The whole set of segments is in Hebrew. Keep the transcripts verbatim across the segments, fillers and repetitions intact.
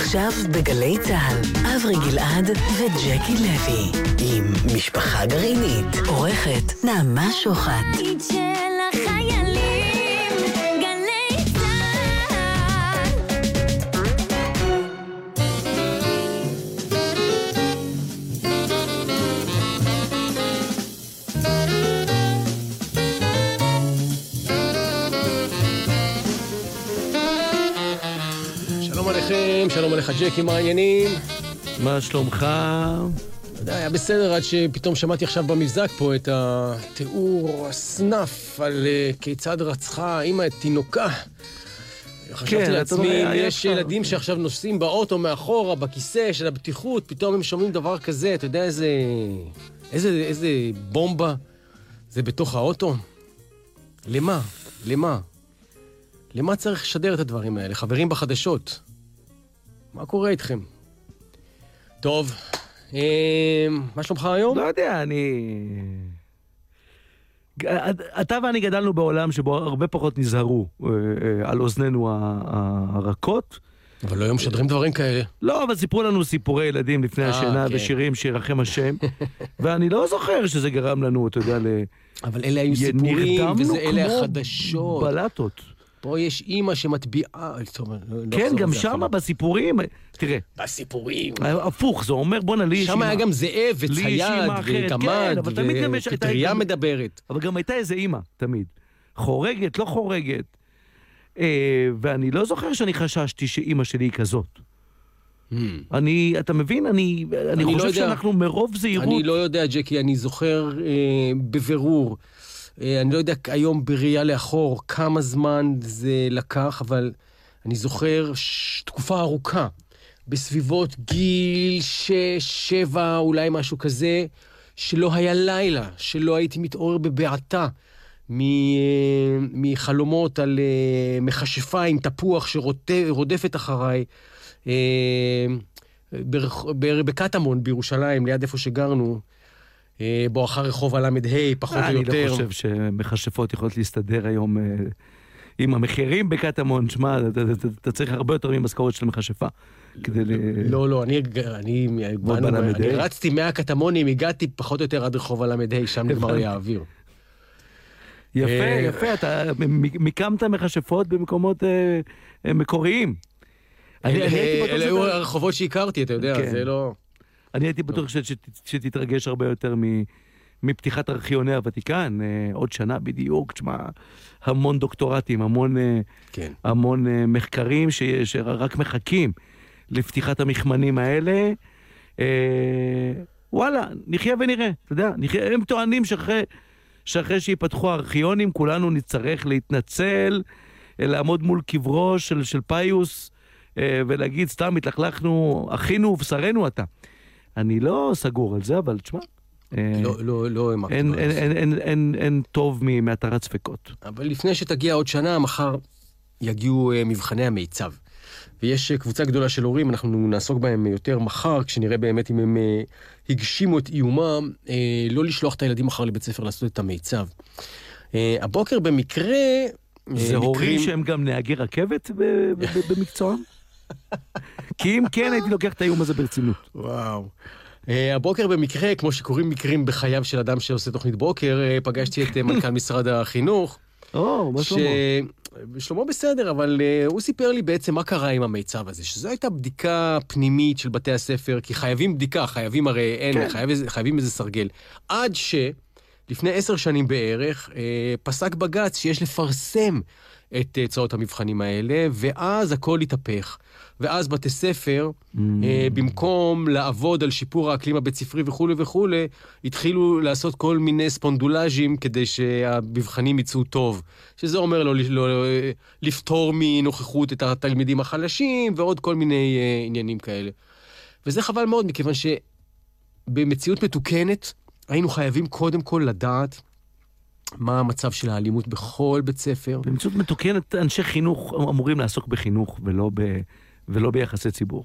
עכשיו בגלי צהל, אברי גלעד וג'קי לוי, עם משפחה גרעינית, עורכת נעמה שוחט. שלום עליך ג'קי, מה העניינים? מה שלומך? היה בסדר עד שפתאום שמעתי עכשיו במבזק פה את התיאור הסנף על כיצד רצחה אמא את תינוקה. חשבתי לעצמי, יש ילדים שעכשיו נוסעים באוטו מאחורה, בכיסא של הבטיחות, פתאום הם שומעים דבר כזה, אתה יודע איזה, איזה, איזה בומבה זה בתוך האוטו? למה? למה? למה צריך לשדר את הדברים האלה? חברים בחדשות. מה קורה איתכם? טוב, מה שלומך היום? לא יודע, אני... אתה ואני גדלנו בעולם שבו הרבה פחות נזהרו על אוזנינו הרכות. אבל לא היום משדרים דברים כאלה. לא, אבל סיפרו לנו סיפורי ילדים לפני השינה ושירים שירחם השם. ואני לא זוכר שזה גרם לנו, אתה יודע, ל... אבל אלה היו סיפורים, וזה אלה החדשות. בלטות. פה יש אימא שמטביעה... כן, גם שמה בסיפורים, תראה. בסיפורים. הפוך, זה אומר בוא נלי... שם היה גם זאב וצייד וגמד ופטריה מדברת. אבל גם הייתה איזה אימא, תמיד. חורגת, לא חורגת. ואני לא זוכר שאני חששתי שאימא שלי היא כזאת. אני, אתה מבין? אני חושב שאנחנו מרוב זהירות... אני לא יודע, ג'קי, אני זוכר בבירור... אני לא יודע היום בראייה לאחור כמה זמן זה לקח, אבל אני זוכר תקופה ארוכה, בסביבות גיל שש, שבע, אולי משהו כזה, שלא היה לילה, שלא הייתי מתעורר בבעתה מחלומות על מכשפה עם תפוח שרודפת אחריי, בקטמון בירושלים, ליד איפה שגרנו, בואכה רחוב הלמד ה' פחות או יותר. אני לא חושב שמכשפות יכולות להסתדר היום עם המחירים בקטמון. שמה, אתה צריך הרבה יותר ממשכורת של מכשפה. לא, לא, אני רצתי מהקטמונים, הגעתי פחות או יותר עד רחוב הלמד ה', שם נגמר לי האוויר. יפה, יפה, אתה מיקמת מכשפות במקומות מקוריים. אלה היו הרחובות שהכרתי, אתה יודע, זה לא... אני הייתי בטוח שתתרגש הרבה יותר מפתיחת ארכיוני הוותיקן, עוד שנה בדיוק, תשמע, המון דוקטורטים, המון מחקרים שרק מחכים לפתיחת המכמנים האלה. וואלה, נחיה ונראה, אתה יודע, הם טוענים שאחרי שיפתחו הארכיונים, כולנו נצטרך להתנצל, לעמוד מול קברו של פיוס, ולהגיד, סתם התלכלכנו, אחינו ובשרנו אתה. אני לא סגור על זה, אבל תשמע, לא, לא, לא, אין, אין, אין, אין, אין, אין טוב מאתרת ספקות. אבל לפני שתגיע עוד שנה, מחר יגיעו מבחני המיצב. ויש קבוצה גדולה של הורים, אנחנו נעסוק בהם יותר מחר, כשנראה באמת אם הם הגשימו את איומם, לא לשלוח את הילדים מחר לבית ספר לעשות את המיצב. הבוקר במקרה... זה הורים שהם גם נהגי רכבת במקצועם? כי אם כן, הייתי לוקח את האיום הזה ברצינות. וואו. הבוקר במקרה, כמו שקוראים מקרים בחייו של אדם שעושה תוכנית בוקר, פגשתי את מנכ"ל משרד החינוך. או, מה שלמה? שלמה בסדר, אבל הוא סיפר לי בעצם מה קרה עם המיצב הזה, שזו הייתה בדיקה פנימית של בתי הספר, כי חייבים בדיקה, חייבים הרי אין, חייבים איזה סרגל. עד שלפני עשר שנים בערך, פסק בג"ץ שיש לפרסם את צעות המבחנים האלה, ואז הכל התהפך. ואז בתי ספר, mm. אה, במקום לעבוד על שיפור האקלים הבית ספרי וכו' וכו', התחילו לעשות כל מיני ספונדולאז'ים כדי שהמבחנים יצאו טוב. שזה אומר לא, לא, לא, לפתור מנוכחות את התלמידים החלשים, ועוד כל מיני אה, עניינים כאלה. וזה חבל מאוד, מכיוון שבמציאות מתוקנת, היינו חייבים קודם כל לדעת, מה המצב של האלימות בכל בית ספר. במציאות מתוקנת, אנשי חינוך אמורים לעסוק בחינוך ולא, ב, ולא ביחסי ציבור.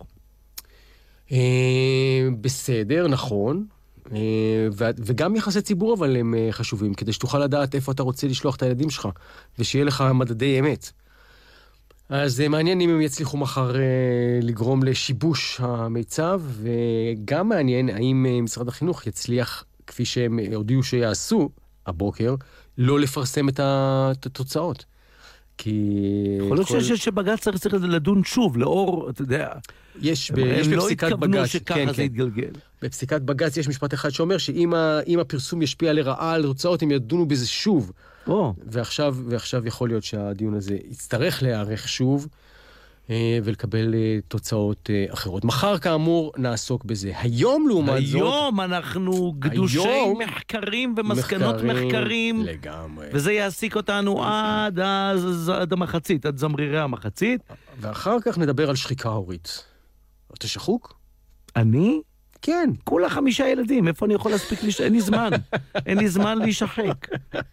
בסדר, נכון. וגם יחסי ציבור, אבל הם חשובים, כדי שתוכל לדעת איפה אתה רוצה לשלוח את הילדים שלך, ושיהיה לך מדדי אמת. אז מעניין אם הם יצליחו מחר לגרום לשיבוש המיצב, וגם מעניין האם משרד החינוך יצליח, כפי שהם הודיעו שיעשו הבוקר, לא לפרסם את התוצאות. כי... יכול להיות כל... שבג"ץ צריך, צריך לדון שוב, לאור, אתה יודע... יש, ב... יש לא בפסיקת בג"ץ... שככה כן, זה כן. יתגלגל. בפסיקת בג"ץ יש משפט אחד שאומר שאם ה... הפרסום ישפיע לרעה על תוצאות, הם ידונו בזה שוב. או. ועכשיו, ועכשיו יכול להיות שהדיון הזה יצטרך להיערך שוב, ולקבל תוצאות אחרות. מחר, כאמור, נעסוק בזה. היום, לעומת זאת... היום אנחנו גדושי היום, מחקרים ומסקנות מחקרים, מחקרים. לגמרי. וזה יעסיק אותנו עד, עד, עד המחצית, עד זמרירי המחצית. ואחר כך נדבר על שחיקה הורית. אתה שחוק? אני? כן. כולה חמישה ילדים, איפה אני יכול להספיק לש... אין לי זמן. אין לי זמן להישחק.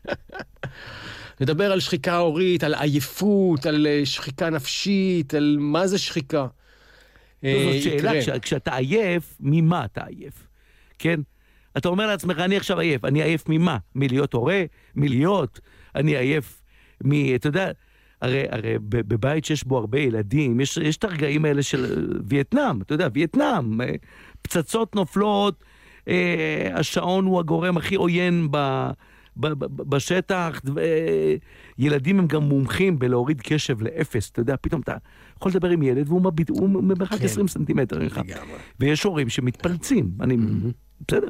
נדבר על שחיקה הורית, על עייפות, על שחיקה נפשית, על מה זה שחיקה. זאת שאלה, כש, כשאתה עייף, ממה אתה עייף? כן? אתה אומר לעצמך, אני עכשיו עייף. אני עייף ממה? מלהיות הורה? מלהיות? אני עייף מ... אתה יודע, הרי, הרי בבית שיש בו הרבה ילדים, יש, יש את הרגעים האלה של וייטנאם, אתה יודע, וייטנאם, פצצות נופלות, השעון הוא הגורם הכי עוין ב... בשטח, ילדים הם גם מומחים בלהוריד קשב לאפס, אתה יודע, פתאום אתה יכול לדבר עם ילד והוא מרחק עשרים סנטימטר ממך, ויש הורים שמתפלצים, אני, בסדר?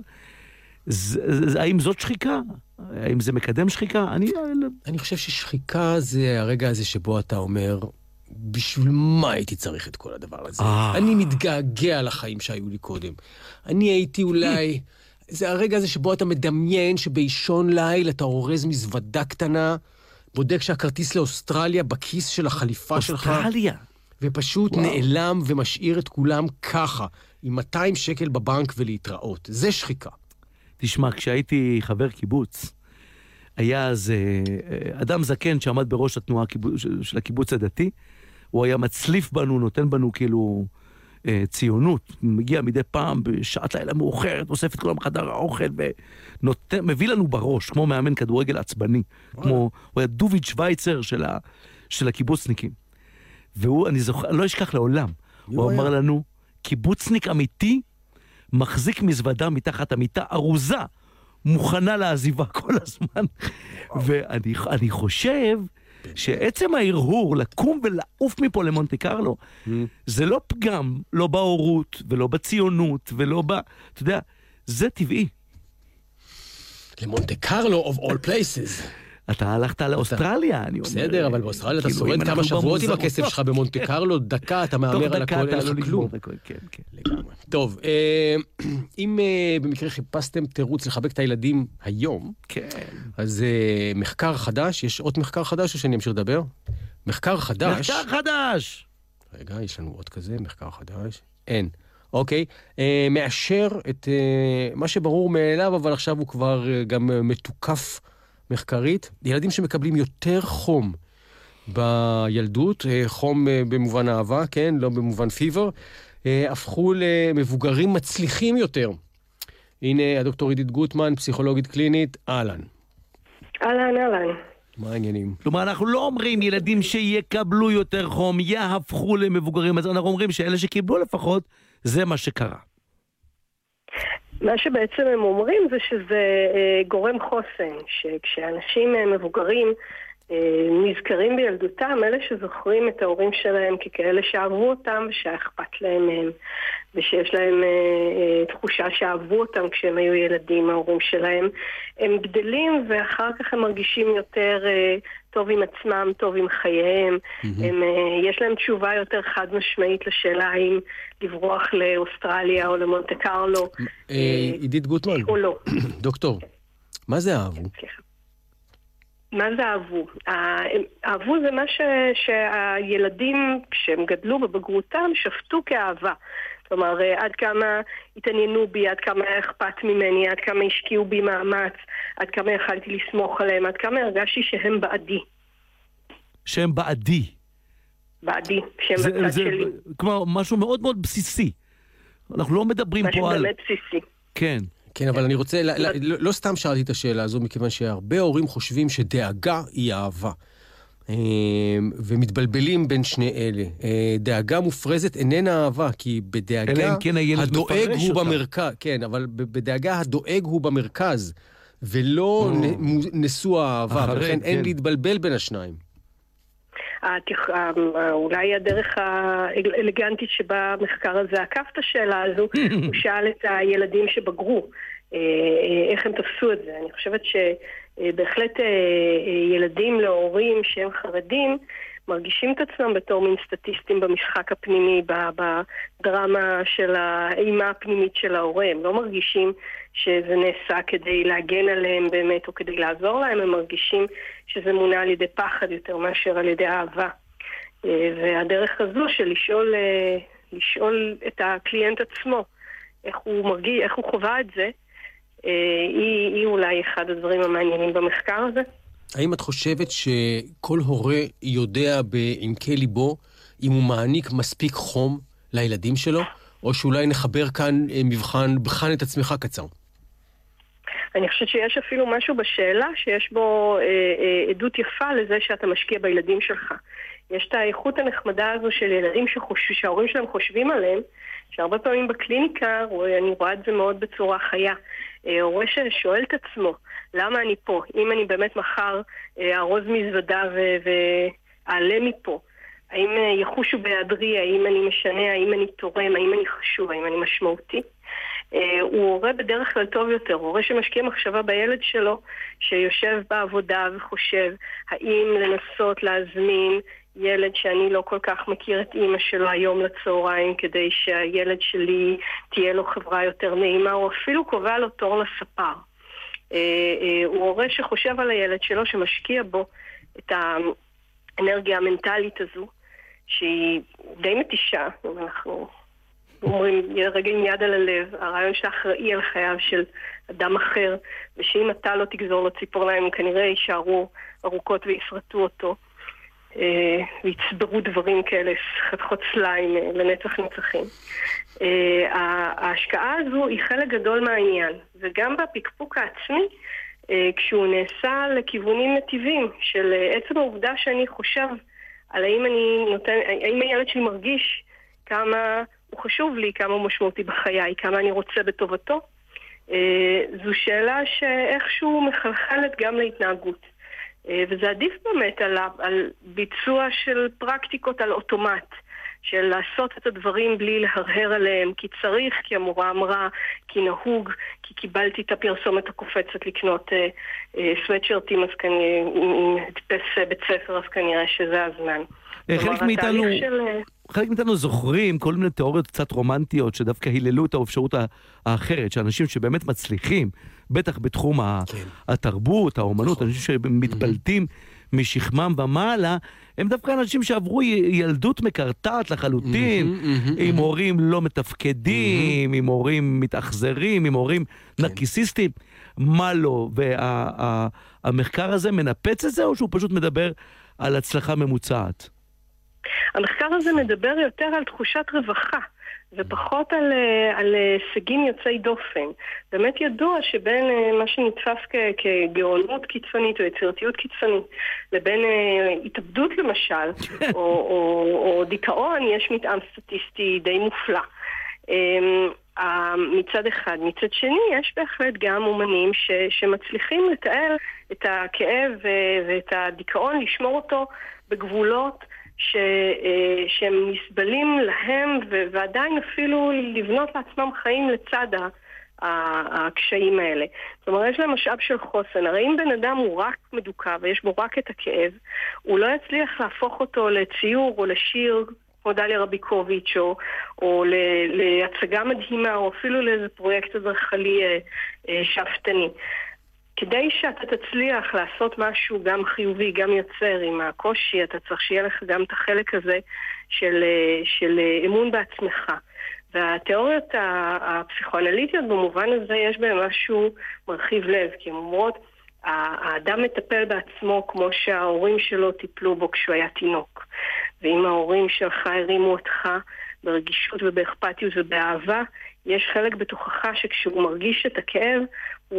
האם זאת שחיקה? האם זה מקדם שחיקה? אני חושב ששחיקה זה הרגע הזה שבו אתה אומר, בשביל מה הייתי צריך את כל הדבר הזה? אני מתגעגע לחיים שהיו לי קודם. אני הייתי אולי... זה הרגע הזה שבו אתה מדמיין שבאישון ליל אתה אורז מזוודה קטנה, בודק שהכרטיס לאוסטרליה בכיס של החליפה שלך. אוסטרליה. ופשוט וואו. נעלם ומשאיר את כולם ככה, עם מאתיים שקל בבנק ולהתראות. זה שחיקה. תשמע, כשהייתי חבר קיבוץ, היה אז אדם זקן שעמד בראש התנועה של הקיבוץ הדתי, הוא היה מצליף בנו, נותן בנו כאילו... ציונות, מגיע מדי פעם בשעת לילה מאוחרת, אוסף את כולם חדר האוכל ומביא לנו בראש, כמו מאמן כדורגל עצבני, כמו, הוא היה דוביד שוויצר של, ה, של הקיבוצניקים. והוא, אני זוכר, אני לא אשכח לעולם, הוא אמר לנו, קיבוצניק אמיתי מחזיק מזוודה מתחת המיטה ארוזה, מוכנה לעזיבה כל הזמן. ואני אני חושב שעצם ההרהור לקום ולעוף מפה למונטה קרלו, זה לא פגם, לא בהורות ולא בציונות ולא ב... אתה יודע, זה טבעי. למונטה קרלו of all places. אתה הלכת לאוסטרליה, אני אומר. בסדר, אבל באוסטרליה אתה שורד כמה שבועות עם הכסף שלך במונטה קרלו, דקה אתה מאמר על הכל, אין לך כלום. כן, כן. לגמרי. טוב, אם במקרה חיפשתם תירוץ לחבק את הילדים היום, אז מחקר חדש, יש עוד מחקר חדש או שאני אמשיך לדבר? מחקר חדש. מחקר חדש! רגע, יש לנו עוד כזה, מחקר חדש. אין. אוקיי, מאשר את מה שברור מאליו, אבל עכשיו הוא כבר גם מתוקף מחקרית, ילדים שמקבלים יותר חום בילדות, חום במובן אהבה, כן, לא במובן פיבר, הפכו למבוגרים מצליחים יותר. הנה הדוקטור עידית גוטמן, פסיכולוגית קלינית, אהלן. אהלן, אהלן. מה העניינים? כלומר, אנחנו לא אומרים ילדים שיקבלו יותר חום, יהפכו למבוגרים, אז אנחנו אומרים שאלה שקיבלו לפחות, זה מה שקרה. מה שבעצם הם אומרים זה שזה גורם חוסן, שכשאנשים מבוגרים נזכרים בילדותם, אלה שזוכרים את ההורים שלהם ככאלה שאהבו אותם ושאכפת להם מהם, ושיש להם תחושה שאהבו אותם כשהם היו ילדים, ההורים שלהם, הם גדלים ואחר כך הם מרגישים יותר טוב עם עצמם, טוב עם חייהם, mm-hmm. הם, יש להם תשובה יותר חד משמעית לשאלה האם לברוח לאוסטרליה או למונטה קרלו. עידית גוטמן, או לא. דוקטור, מה זה אהבו? מה זה אהבו? אהבו זה מה ש... שהילדים, כשהם גדלו בבגרותם, שפטו כאהבה. כלומר, עד כמה התעניינו בי, עד כמה היה אכפת ממני, עד כמה השקיעו בי מאמץ, עד כמה יכלתי לסמוך עליהם, עד כמה הרגשתי שהם בעדי. שהם בעדי? בעדי, שהם זה, בצד זה, שלי. כלומר, משהו מאוד מאוד בסיסי. אנחנו לא מדברים פה על... משהו באמת בסיסי. כן. כן, אבל אני רוצה, לא, לא סתם שאלתי את השאלה הזו, מכיוון שהרבה הורים חושבים שדאגה היא אהבה. ומתבלבלים בין שני אלה. דאגה מופרזת איננה אהבה, כי בדאגה הדואג הוא במרכז, כן, אבל בדאגה הדואג הוא במרכז, ולא נשוא האהבה, ולכן אין להתבלבל בין השניים. אולי הדרך האלגנטית שבה המחקר הזה עקף את השאלה הזו, הוא שאל את הילדים שבגרו, איך הם תפסו את זה. אני חושבת שבהחלט ילדים להורים שהם חרדים מרגישים את עצמם בתור מין סטטיסטים במשחק הפנימי, בדרמה של האימה הפנימית של ההורה. הם לא מרגישים שזה נעשה כדי להגן עליהם באמת או כדי לעזור להם, הם מרגישים שזה מונע על ידי פחד יותר מאשר על ידי אהבה. והדרך הזו של לשאול, לשאול את הקליינט עצמו איך הוא מרגיש, איך הוא חווה את זה, היא, היא אולי אחד הדברים המעניינים במחקר הזה. האם את חושבת שכל הורה יודע בעמקי ליבו אם הוא מעניק מספיק חום לילדים שלו, או שאולי נחבר כאן מבחן, בחן את עצמך קצר? אני חושבת שיש אפילו משהו בשאלה שיש בו אה, אה, עדות יפה לזה שאתה משקיע בילדים שלך. יש את האיכות הנחמדה הזו של ילדים שחוש... שההורים שלהם חושבים עליהם, שהרבה פעמים בקליניקה, אני רואה את זה מאוד בצורה חיה. הורה ששואל את עצמו, למה אני פה? אם אני באמת מחר ארוז מזוודה ואעלה מפה, האם יחושו בהיעדרי, האם אני משנה, האם אני תורם, האם אני חשוב, האם אני משמעותי? הוא הורה בדרך כלל טוב יותר, הורה שמשקיע מחשבה בילד שלו, שיושב בעבודה וחושב, האם לנסות להזמין ילד שאני לא כל כך מכיר את אמא שלו היום לצהריים, כדי שהילד שלי תהיה לו חברה יותר נעימה, או אפילו קובע לו תור לספר. הוא הורה שחושב על הילד שלו, שמשקיע בו את האנרגיה המנטלית הזו, שהיא די מתישה, אנחנו אומרים רגע עם יד על הלב, הרעיון שאתה אחראי על חייו של אדם אחר, ושאם אתה לא תגזור לו ציפורניים, כנראה יישארו ארוכות וישרטו אותו. ויצברו דברים כאלה, חתכות סליים לנצח נצחים. ההשקעה הזו היא חלק גדול מהעניין, וגם בפקפוק העצמי, כשהוא נעשה לכיוונים נתיבים, של עצם העובדה שאני חושב על האם אני נותן, האם הילד שלי מרגיש כמה הוא חשוב לי, כמה הוא משמעותי בחיי, כמה אני רוצה בטובתו, זו שאלה שאיכשהו מחלחלת גם להתנהגות. וזה עדיף באמת על, על ביצוע של פרקטיקות על אוטומט, של לעשות את הדברים בלי להרהר עליהם, כי צריך, כי המורה אמרה, כי נהוג, כי קיבלתי את הפרסומת הקופצת לקנות אה, אה, סווטשרטים, אז כנראה, אם הדפס בית ספר, אז כנראה שזה הזמן. חלק מאיתנו, של... חלק מאיתנו זוכרים כל מיני תיאוריות קצת רומנטיות, שדווקא היללו את האפשרות האחרת, שאנשים שבאמת מצליחים, בטח בתחום כן. התרבות, האומנות, אנשים שמתבלטים משכמם ומעלה, הם דווקא אנשים שעברו ילדות מקרטעת לחלוטין, עם הורים לא מתפקדים, עם הורים מתאכזרים, עם הורים נרקיסיסטים, מה לא? והמחקר הזה מנפץ את זה, או שהוא פשוט מדבר על הצלחה ממוצעת? המחקר הזה מדבר יותר על תחושת רווחה, ופחות על, על הישגים יוצאי דופן. באמת ידוע שבין מה שנתפס כ- כגאונות קיצונית או יצירתיות קיצונית, לבין התאבדות למשל, או, או, או דיכאון, יש מתאם סטטיסטי די מופלא. מצד אחד. מצד שני, יש בהחלט גם אומנים ש, שמצליחים לתאר את הכאב ואת הדיכאון, לשמור אותו בגבולות ש, שהם נסבלים להם, ועדיין אפילו לבנות לעצמם חיים לצד הקשיים האלה. זאת אומרת, יש להם משאב של חוסן. הרי אם בן אדם הוא רק מדוכא ויש בו רק את הכאב, הוא לא יצליח להפוך אותו לציור או לשיר כמו דליה רביקוביץ' או, או להצגה מדהימה, או אפילו לאיזה פרויקט אזרחלי שאפתני. כדי שאתה תצליח לעשות משהו גם חיובי, גם יוצר עם הקושי, אתה צריך שיהיה לך גם את החלק הזה של, של אמון בעצמך. והתיאוריות הפסיכואנליטיות במובן הזה יש בהם משהו מרחיב לב, כי הן אומרות, האדם מטפל בעצמו כמו שההורים שלו טיפלו בו כשהוא היה תינוק. ואם ההורים שלך הרימו אותך ברגישות ובאכפתיות ובאהבה, יש חלק בתוכך שכשהוא מרגיש את הכאב, הוא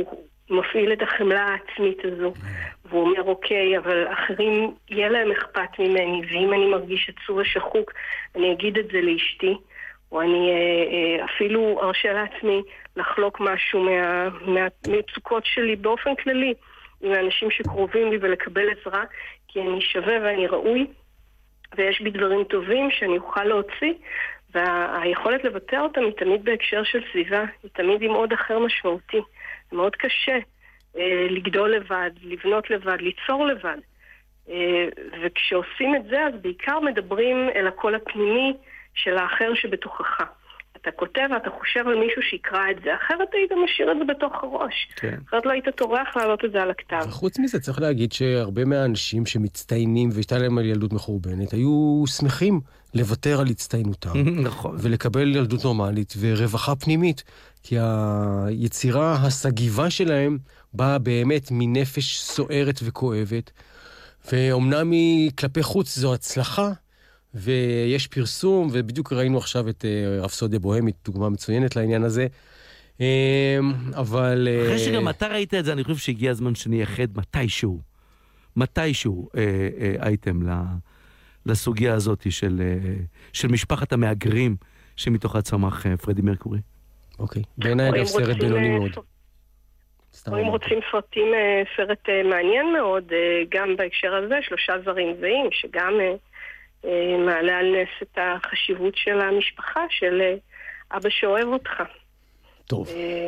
מפעיל את החמלה העצמית הזו, והוא אומר, אוקיי, אבל אחרים יהיה להם אכפת ממני, ואם אני מרגיש עצוב ושחוק, אני אגיד את זה לאשתי, או אני אפילו ארשה לעצמי לחלוק משהו מה, מהמצוקות שלי באופן כללי, עם האנשים שקרובים לי ולקבל עזרה, כי אני שווה ואני ראוי, ויש בי דברים טובים שאני אוכל להוציא, והיכולת לבטא אותם היא תמיד בהקשר של סביבה, היא תמיד עם עוד אחר משמעותי. זה מאוד קשה אה, לגדול לבד, לבנות לבד, ליצור לבד. אה, וכשעושים את זה, אז בעיקר מדברים אל הקול הפנימי של האחר שבתוכך. אתה כותב ואתה חושב על מישהו שיקרא את זה, אחרת היית משאיר את זה בתוך הראש. כן. אחרת לא היית טורח להעלות את זה על הכתב. וחוץ מזה צריך להגיד שהרבה מהאנשים שמצטיינים והייתה להם על ילדות מחורבנת, היו שמחים לוותר על הצטיינותם. נכון. ולקבל ילדות נורמלית ורווחה פנימית, כי היצירה הסגיבה שלהם באה באמת מנפש סוערת וכואבת, ואומנם היא כלפי חוץ זו הצלחה, ויש פרסום, ובדיוק ראינו עכשיו את רפסודיה בוהמית, דוגמה מצוינת לעניין הזה, אבל... אחרי שגם אתה ראית את זה, אני חושב שהגיע הזמן שנייחד מתישהו, מתישהו אייטם לסוגיה הזאת של, של משפחת המאגרים, שמתוכה צמח פרדי מרקורי. אוקיי, בעיניי אגב סרט בינוני מאוד. או אם רוצים סרטים, סרט מעניין מאוד, גם בהקשר הזה, שלושה זרים זהים, שגם... מעלה על נס את החשיבות של המשפחה, של אבא שאוהב אותך. טוב.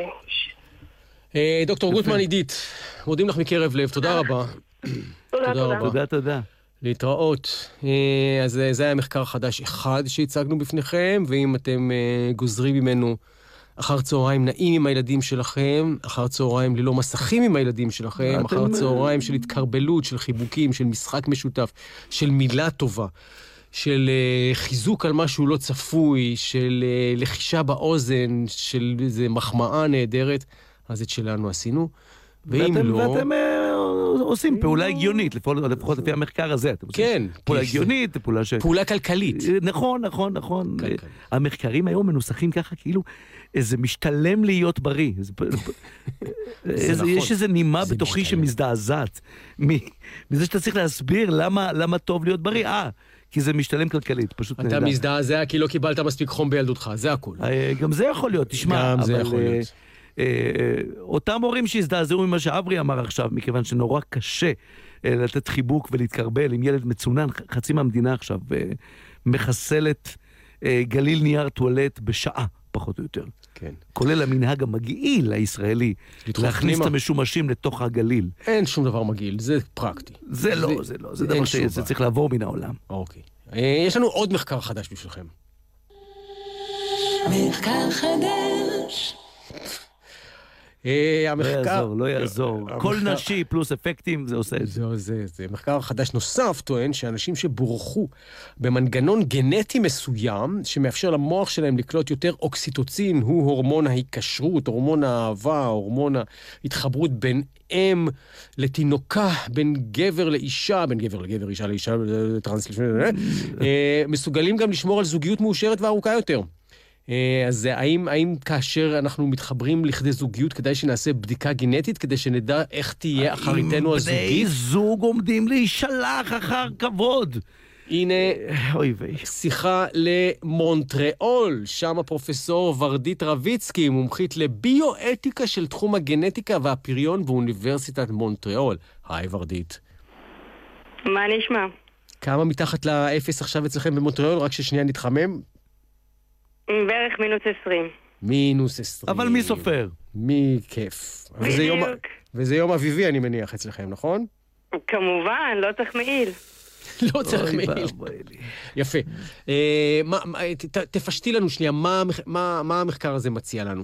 דוקטור גוטמן עידית, מודים לך מקרב לב, תודה רבה. תודה, תודה. תודה, תודה. להתראות. אז זה היה מחקר חדש אחד שהצגנו בפניכם, ואם אתם גוזרים ממנו אחר צהריים נעים עם הילדים שלכם, אחר צהריים ללא מסכים עם הילדים שלכם, אחר צהריים של התקרבלות, של חיבוקים, של משחק משותף, של מילה טובה, של uh, חיזוק על משהו לא צפוי, של uh, לחישה באוזן, של איזו מחמאה נהדרת, אז את שלנו עשינו. ואם ואתם, לא... ואתם uh, עושים פעולה הגיונית, לפחות, לפחות לפי המחקר הזה. אתם כן. פעולה הגיונית, פעולה ש... פעולה כלכלית. נכון, נכון, נכון. כלכלית. המחקרים היום מנוסחים ככה, כאילו, איזה משתלם להיות בריא. זה, איזה, נכון. יש איזה נימה בתוכי משתלם. שמזדעזעת. מזה שאתה צריך להסביר למה, למה טוב להיות בריא. אה, כי זה משתלם כלכלית, פשוט נהדר. אתה מזדעזע כי לא קיבלת מספיק חום בילדותך, זה הכל. גם זה יכול להיות, תשמע. גם אבל, זה יכול להיות. אותם הורים שהזדעזעו ממה שאברי אמר עכשיו, מכיוון שנורא קשה לתת חיבוק ולהתקרבל עם ילד מצונן, חצי מהמדינה עכשיו מחסלת גליל נייר טואלט בשעה, פחות או יותר. כן. כולל המנהג המגעיל הישראלי, להכניס את המשומשים לתוך הגליל. אין שום דבר מגעיל, זה פרקטי. זה לא, זה לא, זה דבר שזה צריך לעבור מן העולם. אוקיי. יש לנו עוד מחקר חדש בשבילכם. מחקר חדש. המחקר... לא יעזור, לא יעזור. כל נשי פלוס אפקטים, זה עושה את זה. זה, זה, זה. מחקר חדש נוסף טוען שאנשים שבורחו במנגנון גנטי מסוים, שמאפשר למוח שלהם לקלוט יותר אוקסיטוצין, הוא הורמון ההיקשרות, הורמון האהבה, הורמון ההתחברות בין אם לתינוקה, בין גבר לאישה, בין גבר לגבר, אישה לאישה, טרנס לפני, מסוגלים גם לשמור על זוגיות מאושרת וארוכה יותר. אז האם, האם כאשר אנחנו מתחברים לכדי זוגיות, כדאי שנעשה בדיקה גנטית, כדי שנדע איך תהיה אחריתנו הזוגית? בני זוג עומדים להישלח אחר כבוד. הנה, שיחה למונטריאול, שם הפרופסור ורדית רביצקי, מומחית לביואתיקה של תחום הגנטיקה והפריון באוניברסיטת מונטריאול. היי ורדית. מה נשמע? כמה מתחת לאפס עכשיו אצלכם במונטריאול, רק ששנייה נתחמם? בערך מינוס עשרים. מינוס עשרים. אבל מי סופר? מי כיף. וזה יום, וזה יום אביבי, אני מניח, אצלכם, נכון? כמובן, לא צריך מעיל. לא צריך מעיל. יפה. תפשטי לנו שנייה, מה המחקר הזה מציע לנו?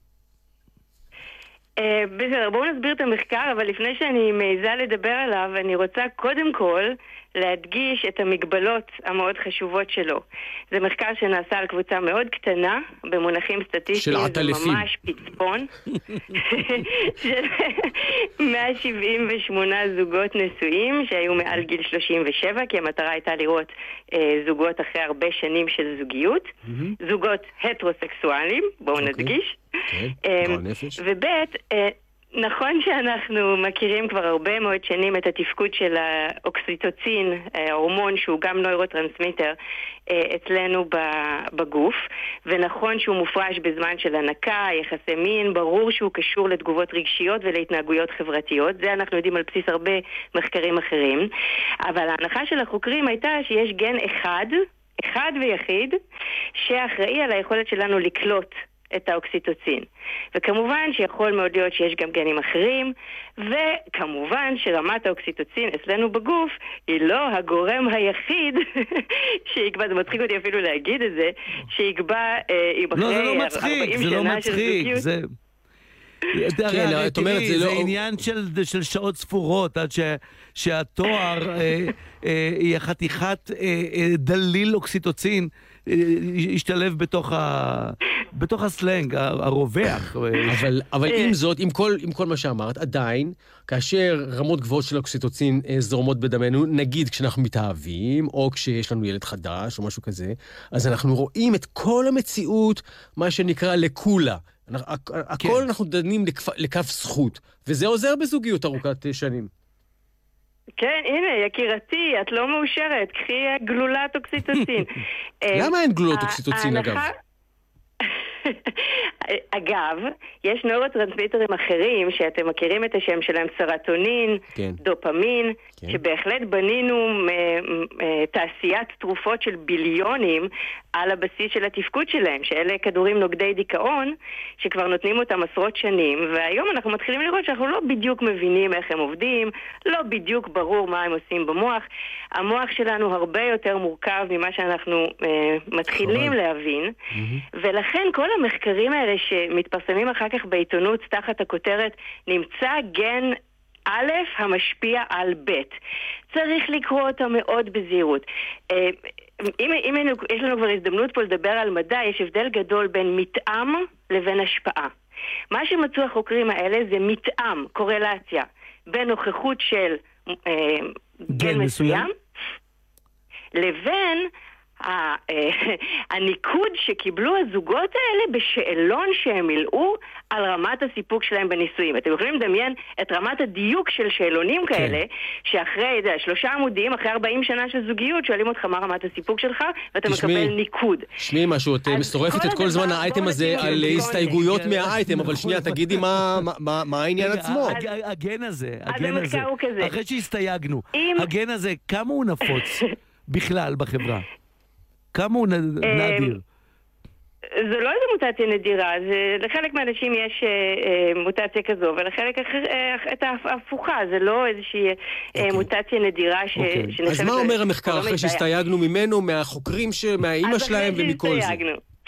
בסדר, בואו נסביר את המחקר, אבל לפני שאני מעיזה לדבר עליו, אני רוצה קודם כל להדגיש את המגבלות המאוד חשובות שלו. זה מחקר שנעשה על קבוצה מאוד קטנה, במונחים סטטיסטיים, זה ממש פצפון, של מאה שבעים ושמונה זוגות נשואים שהיו מעל גיל שלושים ושבע, כי המטרה הייתה לראות אה, זוגות אחרי הרבה שנים של זוגיות, mm-hmm. זוגות הטרוסקסואליים, בואו okay. נדגיש. Okay. אה, ובית, אה, נכון שאנחנו מכירים כבר הרבה מאוד שנים את התפקוד של האוקסיטוצין, ההורמון שהוא גם נוירוטרנסמיטר אצלנו בגוף, ונכון שהוא מופרש בזמן של הנקה, יחסי מין, ברור שהוא קשור לתגובות רגשיות ולהתנהגויות חברתיות, זה אנחנו יודעים על בסיס הרבה מחקרים אחרים, אבל ההנחה של החוקרים הייתה שיש גן אחד, אחד ויחיד, שאחראי על היכולת שלנו לקלוט את האוקסיטוצין. וכמובן שיכול מאוד להיות שיש גם גנים אחרים, וכמובן שרמת האוקסיטוצין אצלנו בגוף היא לא הגורם היחיד שיקבע, זה מצחיק אותי אפילו להגיד את זה, שיקבע אם אחרי לא, זה לא מצחיק, זה לא מצחיק, זה... כן, את אומרת, זה לא... זה עניין של שעות ספורות, עד שהתואר היא חתיכת דליל אוקסיטוצין, ישתלב בתוך ה... בתוך הסלנג, הרווח. אבל, אבל עם זאת, עם כל, עם כל מה שאמרת, עדיין, כאשר רמות גבוהות של אוקסיטוצין זורמות בדמנו, נגיד כשאנחנו מתאהבים, או כשיש לנו ילד חדש, או משהו כזה, אז אנחנו רואים את כל המציאות, מה שנקרא לקולה. הכל אנחנו דנים לכף זכות, וזה עוזר בזוגיות ארוכת שנים. כן, הנה, יקירתי, את לא מאושרת, קחי גלולת אוקסיטוצין. למה אין גלולות אוקסיטוצין, אגב? אגב, יש נוירוטרנסמיטרים אחרים שאתם מכירים את השם שלהם, סרטונין, כן. דופמין, כן. שבהחלט בנינו תעשיית תרופות של ביליונים על הבסיס של התפקוד שלהם, שאלה כדורים נוגדי דיכאון, שכבר נותנים אותם עשרות שנים, והיום אנחנו מתחילים לראות שאנחנו לא בדיוק מבינים איך הם עובדים, לא בדיוק ברור מה הם עושים במוח. המוח שלנו הרבה יותר מורכב ממה שאנחנו אה, מתחילים להבין, mm-hmm. ולכן כל המחקרים האלה שמתפרסמים אחר כך בעיתונות תחת הכותרת נמצא גן א' המשפיע על ב'. צריך לקרוא אותה מאוד בזהירות. אה, אם, אם יש לנו כבר הזדמנות פה לדבר על מדע, יש הבדל גדול בין מתאם לבין השפעה. מה שמצאו החוקרים האלה זה מתאם, קורלציה, בין נוכחות של אה, גן מסוים, לבין הניקוד שקיבלו הזוגות האלה בשאלון שהם מילאו על רמת הסיפוק שלהם בניסויים. אתם יכולים לדמיין את רמת הדיוק של שאלונים כאלה, שאחרי שלושה עמודים, אחרי ארבעים שנה של זוגיות, שואלים אותך מה רמת הסיפוק שלך, ואתה מקבל ניקוד. שמי משהו, את מסורפת את כל זמן האייטם הזה על הסתייגויות מהאייטם, אבל שנייה, תגידי מה העניין עצמו. הגן הזה, הגן הזה, אחרי שהסתייגנו, הגן הזה, כמה הוא נפוץ בכלל בחברה? כמה הוא נדיר? זה לא איזו מוטציה נדירה, לחלק מהאנשים יש מוטציה כזו, ולחלק את ההפוכה, זה לא איזושהי מוטציה נדירה שנחשבת... אז מה אומר המחקר אחרי שהסתייגנו ממנו, מהחוקרים, מהאימא שלהם ומכל זה?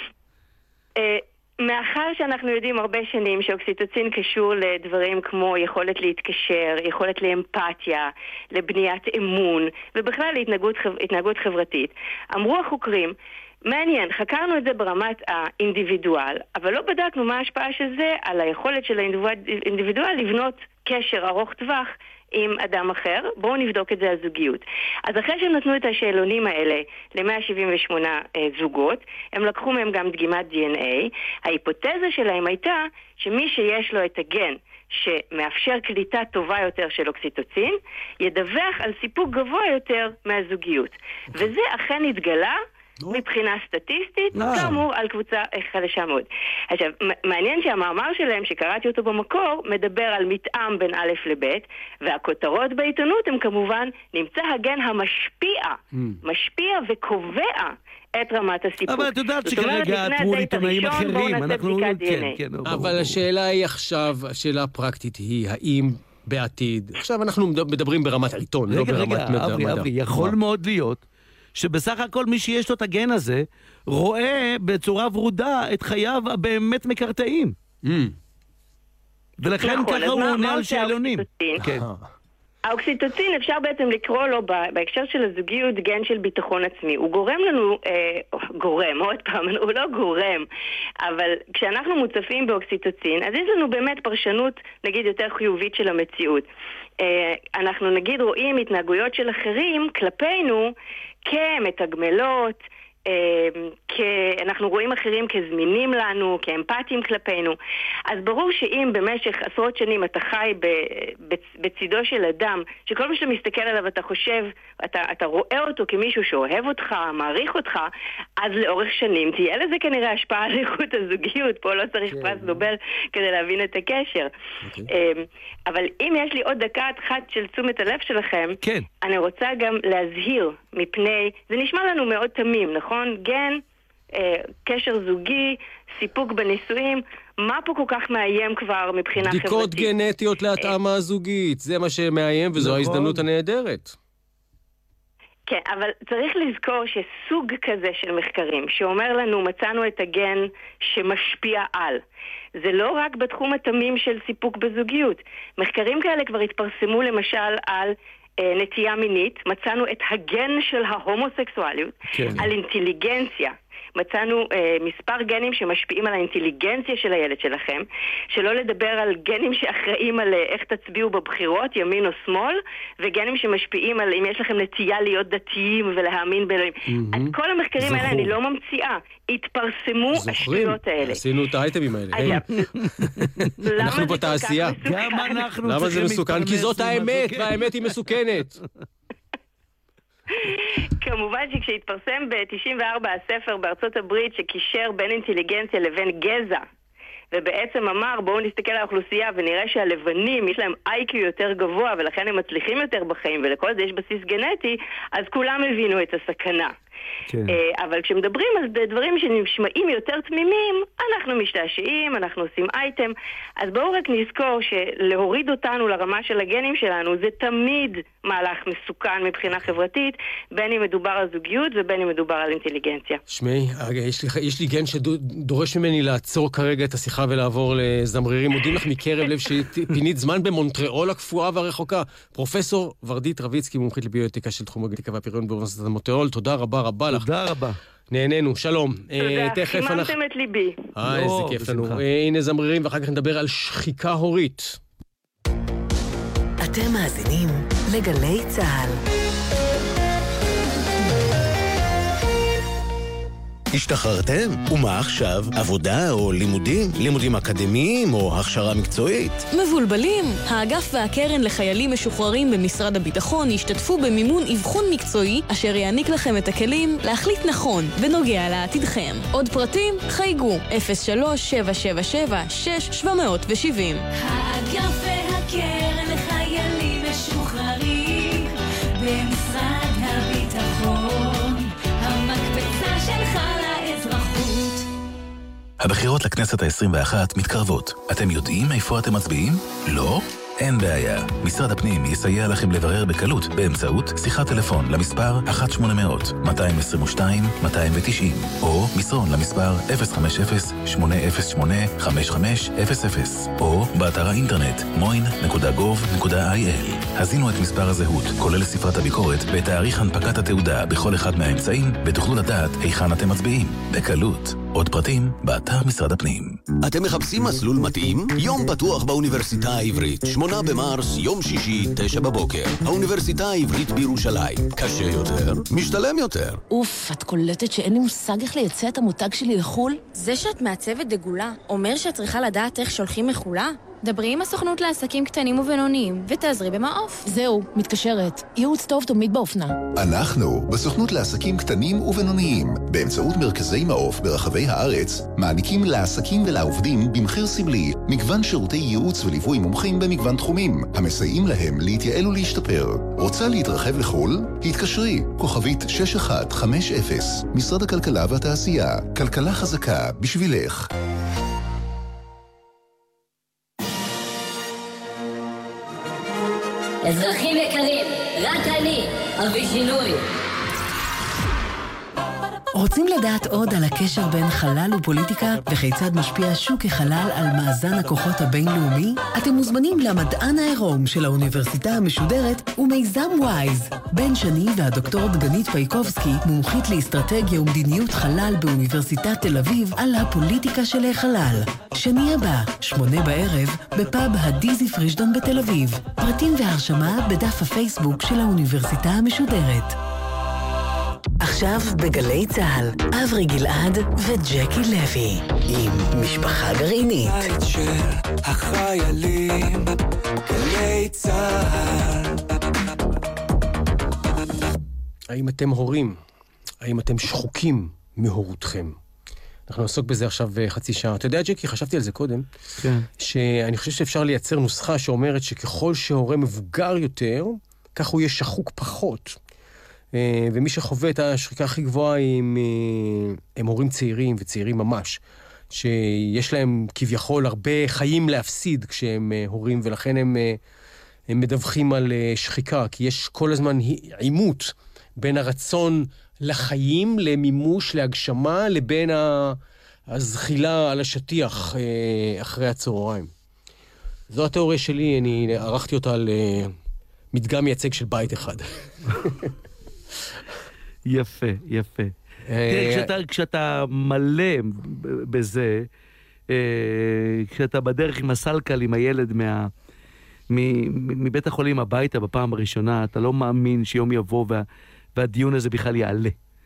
מאחר שאנחנו יודעים הרבה שנים שאוקסיטוצין קשור לדברים כמו יכולת להתקשר, יכולת לאמפתיה, לבניית אמון, ובכלל להתנהגות, התנהגות חברתית, אמרו החוקרים, מעניין, חקרנו את זה ברמת האינדיבידואל, אבל לא בדקנו מה ההשפעה של זה על היכולת של האינדיבידואל לבנות קשר ארוך טווח עם אדם אחר. בואו נבדוק את זה הזוגיות. אז אחרי שהם נתנו את השאלונים האלה ל-מאה שבעים ושמונה אה, זוגות, הם לקחו מהם גם דגימת די אן איי. ההיפותזה שלהם הייתה שמי שיש לו את הגן שמאפשר קליטה טובה יותר של אוקסיטוצין, ידווח על סיפוק גבוה יותר מהזוגיות. וזה אכן התגלה מבחינה סטטיסטית, כאמור על קבוצה חדשה מאוד. עכשיו, מעניין שהמאמר שלהם, שקראתי אותו במקור, מדבר על מתאם בין א' לב', והכותרות בעיתונות הם כמובן, נמצא הגן המשפיע, משפיע וקובע את רמת הסיפוק. אבל את יודעת שכרגע עתרו עיתונאים אחרים, אנחנו... אבל השאלה היא עכשיו, השאלה הפרקטית היא, האם בעתיד, עכשיו אנחנו מדברים ברמת העיתון, לא ברמת מדע. רגע, אברי, אברי, יכול מאוד להיות שבסך הכל מי שיש לו את הגן הזה, רואה בצורה ורודה את חייו הבאמת מקרטעים. Mm. ולכן נכון, ככה הוא עונה על שאלונים. כן. האוקסיטוצין אפשר בעצם לקרוא לו בהקשר של הזוגיות גן של ביטחון עצמי. הוא גורם לנו, אה, גורם, עוד פעם, הוא לא גורם, אבל כשאנחנו מוצפים באוקסיטוצין, אז יש לנו באמת פרשנות, נגיד, יותר חיובית של המציאות. אה, אנחנו נגיד רואים התנהגויות של אחרים כלפינו כמתגמלות, כי אנחנו רואים אחרים כזמינים לנו, כאמפתיים כלפינו. אז ברור שאם במשך עשרות שנים אתה חי בצידו של אדם, שכל מה שאתה מסתכל עליו אתה חושב, אתה, אתה רואה אותו כמישהו שאוהב אותך, מעריך אותך, אז לאורך שנים תהיה לזה כנראה השפעה על איכות הזוגיות. פה לא צריך פרס נובל כדי להבין את הקשר. אבל אם יש לי עוד דקה אחת של תשומת הלב שלכם, אני רוצה גם להזהיר מפני, זה נשמע לנו מאוד תמים, נכון? גן, קשר זוגי, סיפוק בנישואים, מה פה כל כך מאיים כבר מבחינה חברתית? בדיקות גנטיות להתאמה הזוגית, זה מה שמאיים וזו ההזדמנות הנהדרת. כן, אבל צריך לזכור שסוג כזה של מחקרים, שאומר לנו מצאנו את הגן שמשפיע על, זה לא רק בתחום התמים של סיפוק בזוגיות. מחקרים כאלה כבר התפרסמו למשל על אה, נטייה מינית, מצאנו את הגן של ההומוסקסואליות, כן. על אינטליגנציה. מצאנו אה, מספר גנים שמשפיעים על האינטליגנציה של הילד שלכם, שלא לדבר על גנים שאחראים על איך תצביעו בבחירות, ימין או שמאל, וגנים שמשפיעים על אם יש לכם נטייה להיות דתיים ולהאמין באלוהים. Mm-hmm. אז כל המחקרים זוכרו. האלה אני לא ממציאה, התפרסמו השטויות האלה. עשינו את האייטמים האלה. אנחנו בתעשייה. גם אנחנו למה זה מסוכן? כי זאת האמת, והאמת היא מסוכנת. כמובן שכשהתפרסם ב-תשעים וארבע הספר בארצות הברית שקישר בין אינטליגנציה לבין גזע, ובעצם אמר בואו נסתכל על האוכלוסייה ונראה שהלבנים יש להם איי קיו יותר גבוה ולכן הם מצליחים יותר בחיים ולכל זה יש בסיס גנטי, אז כולם הבינו את הסכנה. כן. אבל כשמדברים על דברים שנשמעים יותר תמימים, אנחנו משתעשעים, אנחנו עושים אייטם, אז בואו רק נזכור שלהוריד אותנו לרמה של הגנים שלנו זה תמיד מהלך מסוכן מבחינה חברתית, בין אם מדובר על זוגיות ובין אם מדובר על אינטליגנציה. שמי, יש לי, יש לי גן שדורש ממני לעצור כרגע את השיחה ולעבור לזמרירים. מודים לך מקרב לב שפינית זמן במונטריאול הקפואה והרחוקה. פרופסור ורדית רביצקי, מומחית לביואתיקה של תחום הגנטיקה והפריון באוניברסיטת מונטריאול. תודה רבה רבה לך. תודה רבה. נהנינו, שלום. תודה, חיממתם את ליבי. אה, איזה כיף לנו. הנה זמרירים, ואחר כך נדבר על שחיקה הורית. אתם מאזינים לגלי צהל. השתחררתם? ומה עכשיו? עבודה או לימודים? לימודים אקדמיים או הכשרה מקצועית? מבולבלים? האגף והקרן לחיילים משוחררים במשרד הביטחון ישתתפו במימון אבחון מקצועי אשר יעניק לכם את הכלים להחליט נכון בנוגע לעתידכם. עוד פרטים? חייגו אפס שלוש שבע שבע שבע שש שבע שבע שבע. האגף והקרן לחיילים משוחררים במשרד הביטחון, המקפצה שלך לאזרחות. הבחירות לכנסת ה-עשרים ואחת מתקרבות. אתם יודעים איפה אתם מצביעים? לא? אין בעיה. משרד הפנים יסייע לכם לברר בקלות באמצעות שיחת טלפון למספר אחת שמונה מאות מאתיים עשרים ושתיים מאתיים תשעים או מסרון למספר אפס חמש אפס שמונה אפס שמונה חמש חמש אפס אפס או באתר האינטרנט מוין נקודה גוב נקודה איי אל. הזינו את מספר הזהות, כולל ספרת הביקורת ואת תאריך הנפקת התעודה בכל אחד מהאמצעים ותוכלו לדעת היכן אתם מצביעים. בקלות. עוד פרטים באתר משרד הפנים. אתם מחפשים מסלול מתאים? יום פתוח באוניברסיטה העברית, שמונה במרס, יום שישי, תשע בבוקר. האוניברסיטה העברית בירושלים. קשה יותר, משתלם יותר. אוף, את קולטת שאין לי מושג איך לייצא את המותג שלי לחול? זה שאת מעצבת דגולה אומר שאת צריכה לדעת איך שולחים מחולה? דברי עם הסוכנות לעסקים קטנים ובינוניים ותעזרי במעוף. זהו, מתקשרת. ייעוץ טוב תמיד באופנה. אנחנו, בסוכנות לעסקים קטנים ובינוניים, באמצעות מרכזי מעוף ברחבי הארץ, מעניקים לעסקים ולעובדים במחיר סמלי מגוון שירותי ייעוץ וליווי מומחים במגוון תחומים, המסייעים להם להתייעל ולהשתפר. רוצה להתרחב לחול? התקשרי, כוכבית שש אחת חמש אפס, משרד הכלכלה והתעשייה. כלכלה חזקה בשבילך. אזרחים יקרים, רק אני, אבי שינוי. רוצים לדעת עוד על הקשר בין חלל ופוליטיקה וכיצד משפיע שוק החלל על מאזן הכוחות הבינלאומי? אתם מוזמנים למדען העירום של האוניברסיטה המשודרת ומיזם וויז. בן שני והדוקטור דגנית פייקובסקי, מומחית לאסטרטגיה ומדיניות חלל באוניברסיטת תל אביב, על הפוליטיקה של החלל. שני הבא, שמונה בערב, בפאב הדיזי פרישדון בתל אביב. פרטים והרשמה בדף הפייסבוק של האוניברסיטה המשודרת. עכשיו עכשיו בגלי צהל, אברי גלעד וג'קי לוי, עם משפחה גרעינית. בית של החיילים, גלי צהל. האם אתם הורים? האם אתם שחוקים מהורותכם? אנחנו נעסוק בזה עכשיו חצי שעה. אתה יודע, ג'קי, חשבתי על זה קודם, כן. שאני חושב שאפשר לייצר נוסחה שאומרת שככל שהורה מבוגר יותר, כך הוא יהיה שחוק פחות. ומי שחווה את השחיקה הכי גבוהה הם, הם הורים צעירים וצעירים ממש, שיש להם כביכול הרבה חיים להפסיד כשהם הורים, ולכן הם, הם מדווחים על שחיקה, כי יש כל הזמן עימות בין הרצון לחיים, למימוש, להגשמה, לבין הזחילה על השטיח אחרי הצהריים. זו התיאוריה שלי, אני ערכתי אותה על מדגם מייצג של בית אחד. יפה, יפה. תראה, כשאתה, כשאתה מלא בזה, כשאתה בדרך עם הסלקל, עם הילד מה, מבית החולים הביתה בפעם הראשונה, אתה לא מאמין שיום יבוא וה, והדיון הזה בכלל יעלה.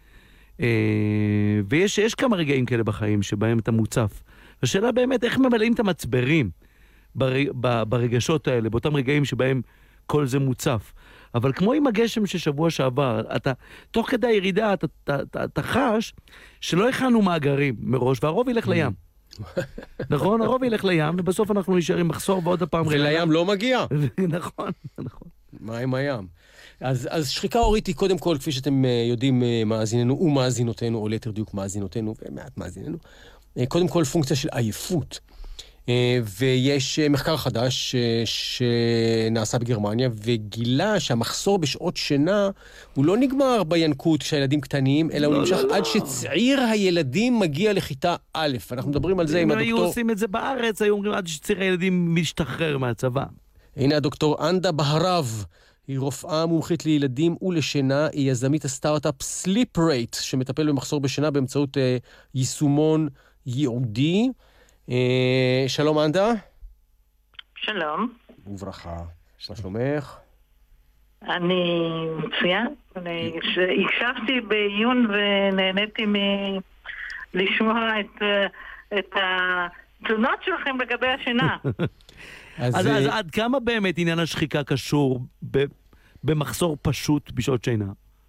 ויש יש כמה רגעים כאלה בחיים שבהם אתה מוצף. השאלה באמת, איך ממלאים את המצברים ברגשות האלה, באותם רגעים שבהם כל זה מוצף. אבל כמו עם הגשם ששבוע שעבר, אתה, תוך כדי הירידה, אתה, אתה, אתה, אתה חש שלא הכנו מאגרים מראש, והרוב ילך לים. נכון? הרוב ילך לים, ובסוף אנחנו נשארים מחסור ועוד הפעם... ולים לא מגיע. נכון, נכון. מה עם הים? אז, אז שחיקה הורית היא קודם כל, כפי שאתם יודעים, מאזיננו ומאזינותינו, או ליתר דיוק מאזינותינו, ומעט מאזיננו, קודם כל פונקציה של עייפות. ויש מחקר חדש שנעשה בגרמניה, וגילה שהמחסור בשעות שינה הוא לא נגמר בינקות כשהילדים קטנים, אלא הוא נמשך עד שצעיר הילדים מגיע לכיתה א'. אנחנו מדברים על זה עם הדוקטור... אם היו עושים את זה בארץ, היו אומרים עד שצעיר הילדים משתחרר מהצבא. הנה הדוקטור אנדה בהרב, היא רופאה מומחית לילדים ולשינה, היא יזמית הסטארט-אפ Sleep Rate, שמטפל במחסור בשינה באמצעות יישומון ייעודי. שלום אנדה. שלום. וברכה. מה שלומך? אני מצוין. אני הקשבתי בעיון ונהניתי לשמוע את התלונות שלכם לגבי השינה. אז עד כמה באמת עניין השחיקה קשור במחסור פשוט בשעות שינה?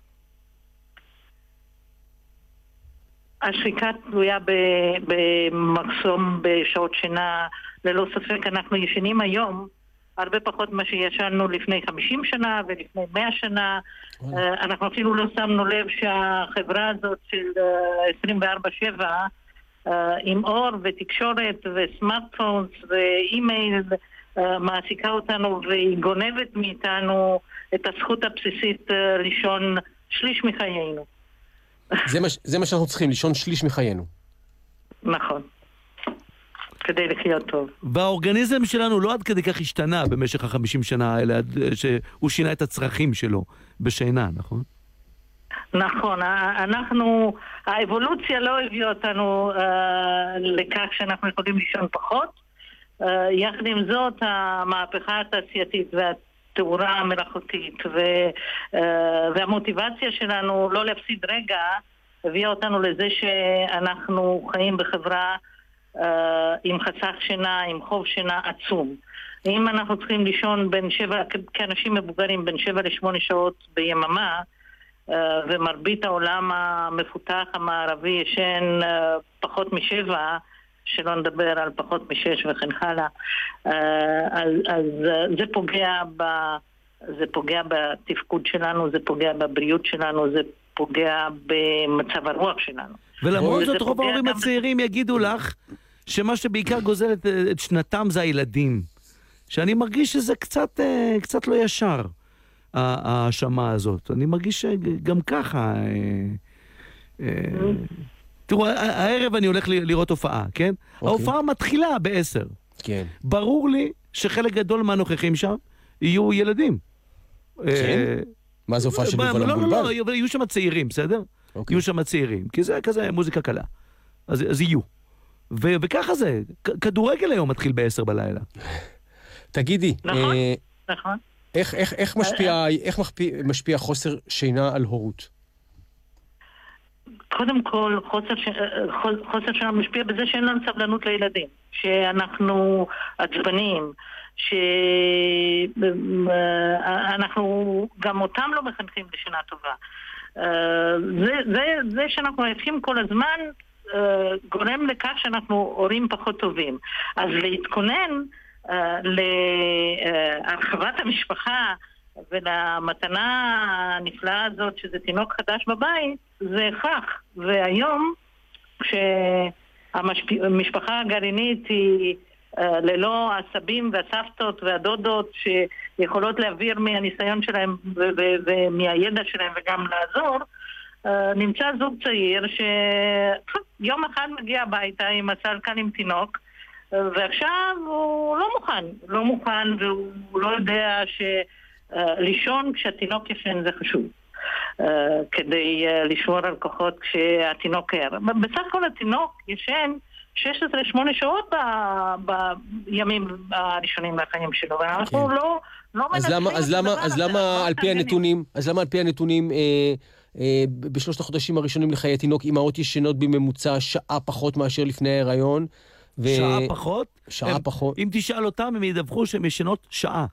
השחיקה תלויה במחסום בשעות שינה, ללא ספק. אנחנו ישנים היום הרבה פחות מה שישנו לפני חמישים שנה ולפני מאה שנה. אנחנו אפילו לא שמנו לב שהחברה הזאת של עשרים וארבע שבע עם אור ותקשורת וסמארטפונס ואימייל מעסיקה אותנו והיא גונבת מאיתנו את הזכות הבסיסית לישון שליש מחיינו. זה מה, זה מה שאנחנו צריכים, לישון שליש מחיינו. נכון. כדי לחיות טוב. והאורגניזם שלנו לא עד כדי כך השתנה במשך החמישים שנה האלה, שהוא שינה את הצרכים שלו בשינה, נכון? נכון. אנחנו, האבולוציה לא הביאה אותנו אה, לכך שאנחנו יכולים לישון פחות. אה, יחד עם זאת, המהפכה התעשייתית וה... תאורה המלאכותית והמוטיבציה שלנו לא להפסיד רגע הביאה אותנו לזה שאנחנו חיים בחברה עם חסך שינה, עם חוב שינה עצום. אם אנחנו צריכים לישון בין שבע, כאנשים מבוגרים בין שבע לשמונה שעות ביממה, ומרבית העולם המפותח המערבי ישן פחות משבע, שלא נדבר על פחות משש וכן הלאה, אז, אז זה פוגע ב, זה פוגע בתפקוד שלנו, זה פוגע בבריאות שלנו, זה פוגע במצב הרוח שלנו. ולמרות זאת רוב ההורים הצעירים יגידו לך שמה שבעיקר גוזל את, את שנתם זה הילדים. שאני מרגיש שזה קצת, קצת לא ישר, ההאשמה הזאת. אני מרגיש שגם ככה... תראו, הערב אני הולך לראות הופעה, כן? Okay. ההופעה מתחילה בעשר. כן. ברור לי שחלק גדול מהנוכחים שם יהיו ילדים. כן? מה זה הופעה של מבול המבולבל? לא, לא, לא, יהיו שם צעירים, בסדר? Okay. יהיו שם צעירים, כי זה כזה מוזיקה קלה. אז, אז יהיו. ו- וככה זה, כדורגל היום מתחיל בעשר בלילה. תגידי, נכון, אה, נכון. איך, איך, איך משפיע, איך משפיע, משפיע חוסר שינה על הורות? קודם כל, חוסר, ש... חוסר שלנו משפיע בזה שאין לנו סבלנות לילדים, שאנחנו עצבנים, שאנחנו גם אותם לא מחנכים לשינה טובה. זה, זה, זה שאנחנו עייפים כל הזמן גורם לכך שאנחנו הורים פחות טובים. אז להתכונן להרחבת המשפחה ולמתנה הנפלאה הזאת שזה תינוק חדש בבית, זה הכרח. והיום כשהמשפחה הגרעינית היא ללא הסבים והסבתות והדודות שיכולות להעביר מהניסיון שלהם ומהידע שלהם וגם לעזור, נמצא זוג צעיר שיום אחד מגיע הביתה עם הסלקן עם תינוק, ועכשיו הוא לא מוכן, לא מוכן והוא לא יודע שלישון כשהתינוק ישן זה חשוב. כדי לשמור על כוחות כשהתינוק ער. בסך הכל התינוק ישן שש עשרה שמונה שעות בימים הראשונים מהחיים שלו, ואנחנו לא מנסים... אז למה על פי הנתונים, אז למה על פי הנתונים בשלושת החודשים הראשונים לחיי התינוק אמהות ישנות בממוצע שעה פחות מאשר לפני ההיריון? שעה פחות? שעה פחות. אם תשאל אותם, הם ידווחו שהן ישנות שעה.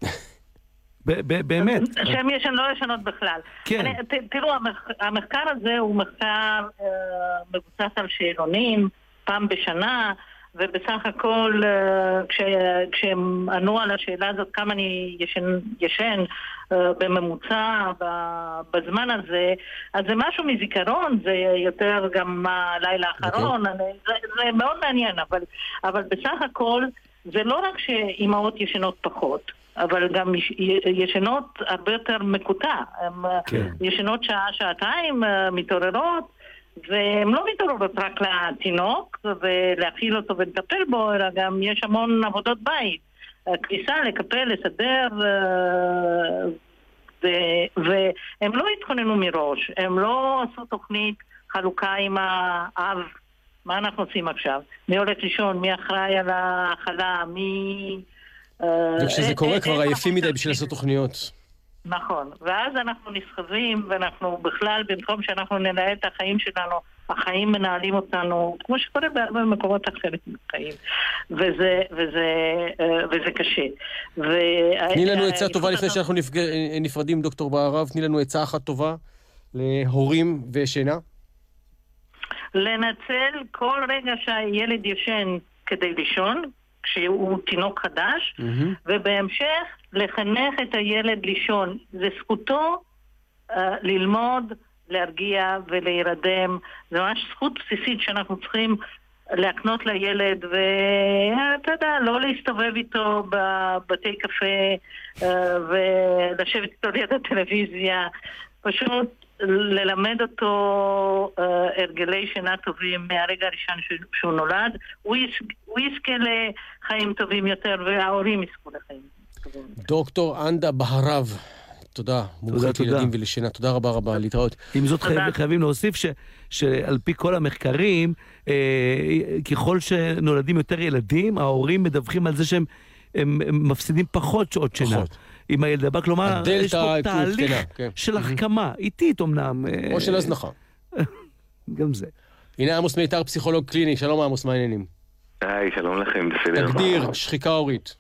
באמת. שהן ישן לא ישנות בכלל. כן. תראו, המחקר הזה הוא מחקר מבוסס על שאלונים, פעם בשנה, ובסך הכל כשהם ענו על השאלה הזאת כמה אני ישן, ישן בממוצע בזמן הזה, אז זה משהו מזיכרון, זה יותר גם הלילה האחרון, okay. זה, זה מאוד מעניין, אבל, אבל בסך הכל זה לא רק שאימהות ישנות פחות, אבל גם ישנות הרבה יותר מקוטע, כן. ישנות שעה, שעתיים, מתעוררות, והן לא מתעוררות רק לתינוק ולהכיל אותו ולטפל בו, אלא גם יש המון עבודות בית, כניסה, לקפל, לסדר, והם לא התכוננו מראש, הם לא עשו תוכנית חלוקה עם האב, מה אנחנו עושים עכשיו? מי הולך לישון, מי אחראי על ההאכלה, מי... וכשזה קורה כבר עייפים מדי בשביל לעשות תוכניות. נכון, ואז אנחנו נסחבים, ואנחנו בכלל, במקום שאנחנו ננהל את החיים שלנו, החיים מנהלים אותנו, כמו שקורה בהרבה מקומות אחרים בחיים, וזה, וזה, וזה קשה. תני לנו עצה טובה לפני שאנחנו נפרדים, דוקטור בהרב, תני לנו עצה אחת טובה להורים ושינה. לנצל כל רגע שהילד ישן כדי לישון, כשהוא תינוק חדש, mm-hmm. ובהמשך לחנך את הילד לישון. זה זכותו uh, ללמוד, להרגיע ולהירדם. זה ממש זכות בסיסית שאנחנו צריכים להקנות לילד, ואתה יודע, לא להסתובב איתו בבתי קפה uh, ולשבת איתו ליד הטלוויזיה. פשוט ללמד אותו uh, הרגלי שינה טובים מהרגע הראשון שהוא נולד, הוא, יש, הוא יזכה לחיים טובים יותר, וההורים יזכו לחיים טובים. דוקטור אנדה בהרב, תודה, מומחית לילדים ולשינה, תודה רבה רבה, להתראות. עם זאת חייב, חייבים להוסיף ש, שעל פי כל המחקרים, אה, ככל שנולדים יותר ילדים, ההורים מדווחים על זה שהם הם, הם מפסידים פחות שעות שינה. פחות. עם הילד הבא, כלומר, יש פה תהליך של החכמה, איטית אמנם. או של הזנחה. גם זה. הנה עמוס מיתר, פסיכולוג קליני, שלום עמוס, מה העניינים? היי, שלום לכם, בסדר. תגדיר, שחיקה הורית.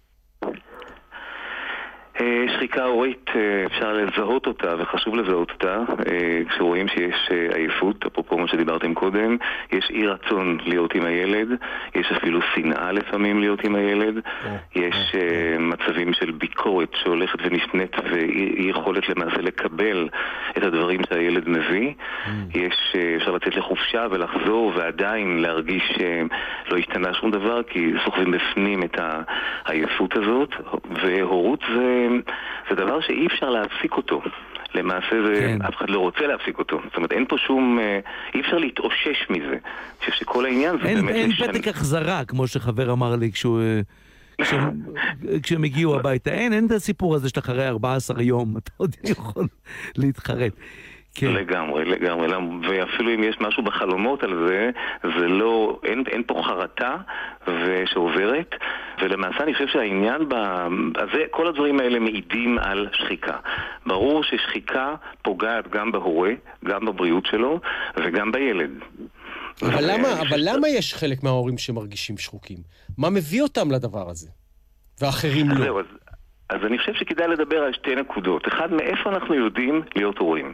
שחיקה הורית, אפשר לזהות אותה, וחשוב לזהות אותה, כשרואים שיש עייפות, אפרופו מה שדיברתם קודם, יש אי רצון להיות עם הילד, יש אפילו שנאה לפעמים להיות עם הילד, יש מצבים של ביקורת שהולכת ונשנית, ואי יכולת למעשה לקבל את הדברים שהילד מביא, יש, אפשר לצאת לחופשה ולחזור, ועדיין להרגיש שלא השתנה שום דבר, כי סוחבים בפנים את העייפות הזאת, והורות זה זה דבר שאי אפשר להפסיק אותו. למעשה זה, כן. אף אחד לא רוצה להפסיק אותו. זאת אומרת, אין פה שום, אי אפשר להתאושש מזה. אני חושב שכל העניין זה אין, באמת... אין לשן... פתק החזרה, כמו שחבר אמר לי כשהוא, כשהם, כשהם הגיעו הביתה. אין, אין את הסיפור הזה של אחרי ארבעה עשר יום. אתה עוד יכול להתחרט. כן. לגמרי, לגמרי. ואפילו אם יש משהו בחלומות על זה, זה לא, אין, אין פה חרטה שעוברת, ולמעשה אני חושב שהעניין, ב... הזה, כל הדברים האלה מעידים על שחיקה. ברור ששחיקה פוגעת גם בהורה, גם בבריאות שלו וגם בילד. אבל למה, אבל למה יש חלק מההורים שמרגישים שחוקים? מה מביא אותם לדבר הזה? ואחרים לא. זהו, אז, אז אני חושב שכדאי לדבר על שתי נקודות. אחד, מאיפה אנחנו יודעים להיות הורים?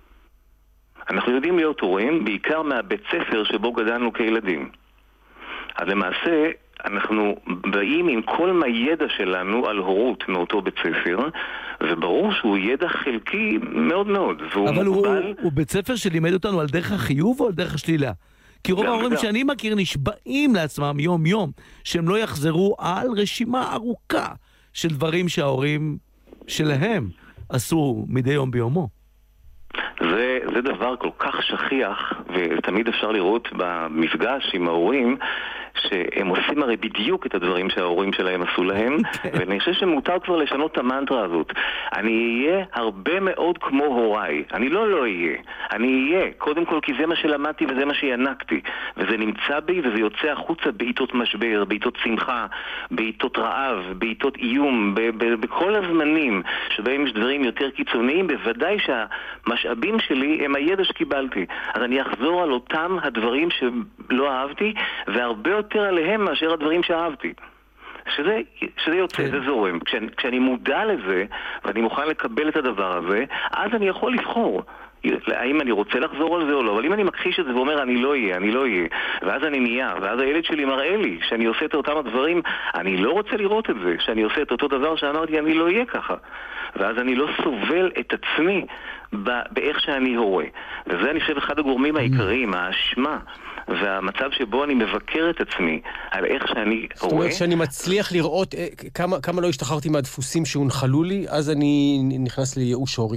אנחנו יודעים להיות הורים בעיקר מהבית ספר שבו גדלנו כילדים. אז למעשה אנחנו באים עם כל מהידע שלנו על הורות מאותו בית ספר, וברור שהוא ידע חלקי מאוד מאוד. אבל הוא, הוא, הוא בית ספר שלימד אותנו על דרך החיוב או על דרך השלילה? כי רוב ההורים שאני מכיר נשבעים לעצמם יום יום שהם לא יחזרו על רשימה ארוכה של דברים שההורים שלהם עשו מדי יום ביומו. זה, זה דבר כל כך שכיח, ותמיד אפשר לראות במפגש עם ההורים שהם עושים הרי בדיוק את הדברים שההורים שלהם עשו להם, ואני חושב שמותר כבר לשנות את המנטרה הזאת. אני אהיה הרבה מאוד כמו הוריי. אני לא לא אהיה. אני אהיה, קודם כל כי זה מה שלמדתי וזה מה שינקתי. וזה נמצא בי וזה יוצא החוצה בעיתות משבר, בעיתות שמחה, בעיתות רעב, בעיתות איום, ב- ב- בכל הזמנים שבהם יש דברים יותר קיצוניים, בוודאי שהמשאבים שלי הם הידע שקיבלתי. אז אני אחזור על אותם הדברים שלא אהבתי, והרבה יותר עליהם מאשר הדברים שאהבתי. שזה, שזה יוצא, זה זורם. כשאני, כשאני מודע לזה, ואני מוכן לקבל את הדבר הזה, אז אני יכול לבחור. האם אני רוצה לחזור על זה או לא, אבל אם אני מכחיש את זה ואומר אני לא אהיה, אני לא אהיה, ואז אני נהיה, ואז הילד שלי מראה לי שאני עושה את אותם הדברים, אני לא רוצה לראות את זה, שאני עושה את אותו דבר שאמרתי אני לא אהיה ככה, ואז אני לא סובל את עצמי באיך שאני הורה. וזה אני חושב אחד הגורמים העיקריים, האשמה והמצב שבו אני מבקר את עצמי על איך שאני רואה. זאת אומרת שאני מצליח לראות כמה, כמה לא השתחררתי מהדפוסים שהונחלו לי, אז אני נכנס לייאוש הורי.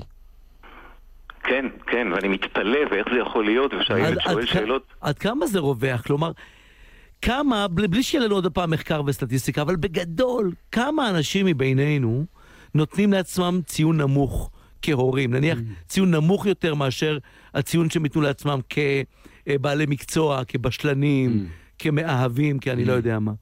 כן, כן, ואני מתפלא ואיך זה יכול להיות, ושהילד שואל שאלות. עד כמה זה רווח? כלומר, כמה, בלי שיהיה לנו עוד פעם מחקר וסטטיסטיקה, אבל בגדול, כמה אנשים מבינינו נותנים לעצמם ציון נמוך כהורים? נניח ציון נמוך יותר מאשר הציון שהם ייתנו לעצמם כבעלי מקצוע, כבשלנים, כמאהבים, כי אני לא יודע מה.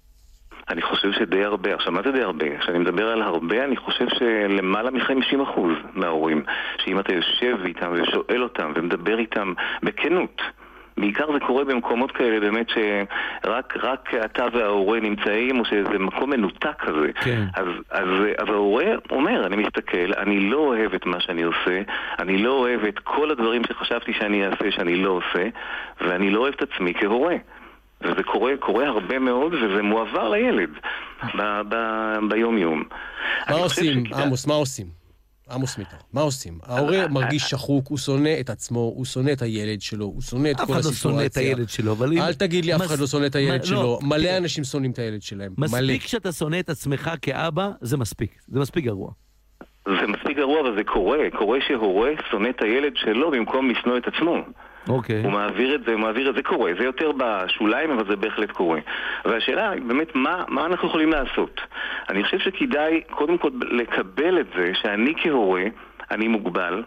אני חושב שדי הרבה. עכשיו, מה זה די הרבה? כשאני מדבר על הרבה, אני חושב שלמעלה מ-חמישים אחוז מההורים, שאם אתה יושב איתם ושואל אותם ומדבר איתם בכנות, בעיקר זה קורה במקומות כאלה באמת שרק רק אתה וההורה נמצאים, או שזה מקום מנותק כזה. כן. אז, אז, אז ההורה אומר, אני מסתכל, אני לא אוהב את מה שאני עושה, אני לא אוהב את כל הדברים שחשבתי שאני אעשה שאני לא עושה, ואני לא אוהב את עצמי כהורה. וזה קורה, קורה הרבה מאוד, וזה מועבר לילד ב- ב- ביום יום. מה עושים, עמוס, מה עושים? עמוס מיטר, מה עושים? ההורה מרגיש שחוק, הוא שונא את עצמו, הוא שונא את הילד שלו, הוא שונא את כל הסיטואציה. אף אחד לא שונא את הילד שלו, אבל... אל תגיד לי, אף אחד לא שונא את הילד שלו. מלא אנשים שונאים את הילד שלהם. מספיק שאתה שונא את עצמך כאבא, זה מספיק. זה מספיק גרוע. זה מספיק גרוע, אבל זה קורה. קורה שהורה שונא את הילד שלו במקום לשנוא את עצמו. אוקיי. הוא מעביר את זה, הוא מעביר את זה, קורה. זה יותר בשוליים, אבל זה בהחלט קורה. והשאלה היא באמת, מה, מה אנחנו יכולים לעשות? אני חושב שכדאי קודם כל לקבל את זה שאני כהורה, אני מוגבל,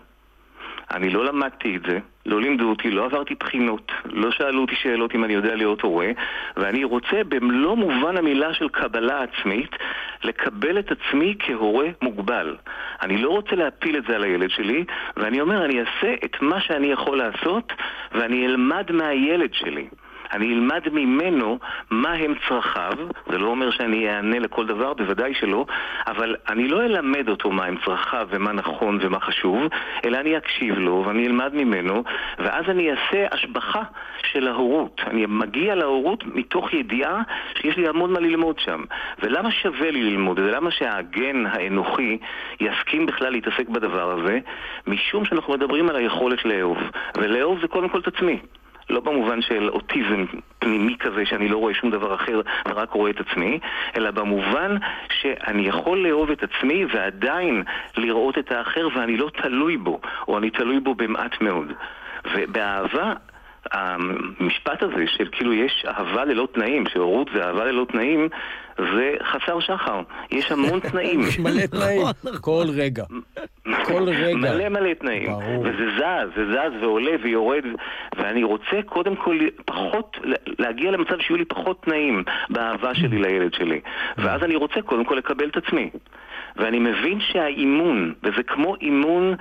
אני לא למדתי את זה, לא לימדו אותי, לא עברתי בחינות, לא שאלו אותי שאלות אם אני יודע להיות הורה, ואני רוצה במלוא מובן המילה של קבלה עצמית, לקבל את עצמי כהורה מוגבל. אני לא רוצה להפיל את זה על הילד שלי, ואני אומר, אני אעשה את מה שאני יכול לעשות, ואני אלמד מהילד שלי. אני אלמד ממנו מה הם צרכיו, זה לא אומר שאני אענה לכל דבר, בוודאי שלא, אבל אני לא אלמד אותו מה הם צרכיו ומה נכון ומה חשוב, אלא אני אקשיב לו ואני אלמד ממנו, ואז אני אעשה השבחה של ההורות. אני מגיע להורות מתוך ידיעה שיש לי המון מה ללמוד שם. ולמה שווה לי ללמוד? ולמה שהאגן האנוכי יסכים בכלל להתעסק בדבר הזה? משום שאנחנו מדברים על היכולת לאהוב. ולאהוב זה קודם כל את עצמי. לא במובן של אוטיזם פנימי כזה שאני לא רואה שום דבר אחר ורק רואה את עצמי, אלא במובן שאני יכול לאהוב את עצמי ועדיין לראות את האחר ואני לא תלוי בו, או אני תלוי בו במעט מאוד. ובאהבה המשפט הזה של כאילו יש אהבה ללא תנאים, שהורות זה אהבה ללא תנאים, זה חסר שחר. יש המון תנאים. מלא תנאים. כל רגע. כל רגע. מלא מלא תנאים. וזה זז, זה זז ועולה ויורד, ואני רוצה קודם כל פחות, להגיע למצב שיהיו לי פחות תנאים באהבה שלי לילד שלי. ואז אני רוצה קודם כל לקבל את עצמי. ואני מבין שהאימון, וזה כמו אימון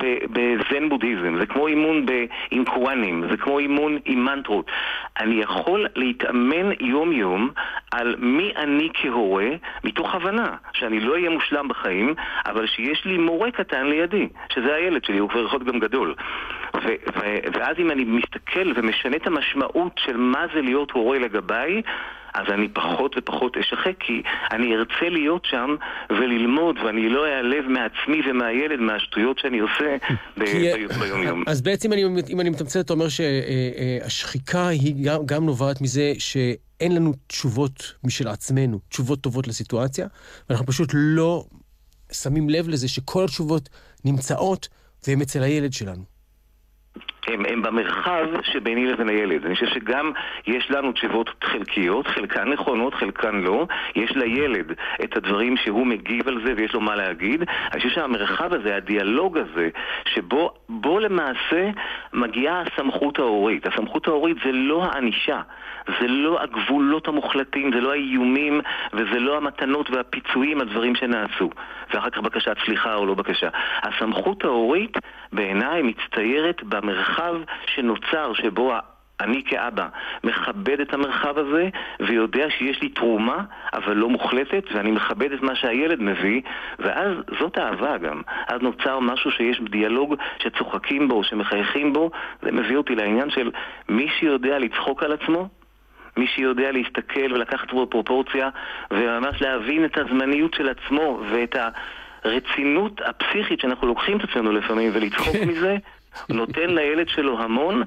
בזן בודהיזם, זה כמו אימון עם קוואנים, זה כמו אימון עם מנטרות. אני יכול להתאמן יום יום על מי אני כהורה, מתוך הבנה שאני לא אהיה מושלם בחיים, אבל שיש לי מורה קטן לידי, שזה הילד שלי, הוא כבר יכול גם גדול. ו- ו- ואז אם אני מסתכל ומשנה את המשמעות של מה זה להיות הורה לגביי, אז אני פחות ופחות אשחק, כי אני ארצה להיות שם וללמוד, ואני לא אעלב מעצמי ומהילד, מהשטויות שאני עושה ביום יום. אז בעצם אם אני מתמצא, אתה אומר שהשחיקה היא גם נובעת מזה שאין לנו תשובות משל עצמנו, תשובות טובות לסיטואציה, ואנחנו פשוט לא שמים לב לזה שכל התשובות נמצאות והן אצל הילד שלנו. הם, הם במרחב שביני לבין הילד. אני חושב שגם יש לנו תשובות חלקיות, חלקן נכונות, חלקן לא. יש לילד את הדברים שהוא מגיב על זה ויש לו מה להגיד. אני חושב שהמרחב הזה, הדיאלוג הזה, שבו בו למעשה מגיעה הסמכות ההורית. הסמכות ההורית זה לא האנישה, זה לא הגבולות המוחלטים, זה לא האיומים וזה לא המתנות והפיצויים, הדברים שנעשו. ואחר כך בקשת סליחה או לא בקשה. הסמכות ההורית בעיניי מצטיירת במרחב שנוצר, שבו אני כאבא מכבד את המרחב הזה ויודע שיש לי תרומה אבל לא מוחלטת, ואני מכבד את מה שהילד מביא, ואז זאת אהבה גם. אז נוצר משהו שיש בדיאלוג שצוחקים בו, שמחייכים בו. זה מביא אותי לעניין של מי שיודע לצחוק על עצמו, מי שיודע להסתכל ולקחת בו פרופורציה וממש להבין את הזמניות של עצמו ואת הרצינות הפסיכית שאנחנו לוקחים את עצמנו לפעמים ולצחוק מזה, נותן לילד שלו המון,